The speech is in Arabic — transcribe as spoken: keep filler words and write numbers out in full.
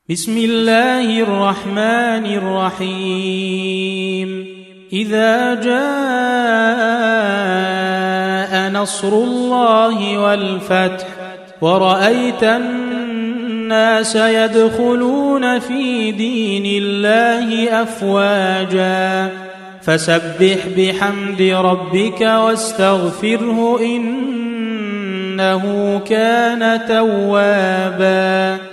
بسم الله الرحمن الرحيم إذا جاء نصر الله والفتح ورأيت الناس يدخلون في دين الله أفواجا فسبح بحمد ربك واستغفره إنه كان توابا.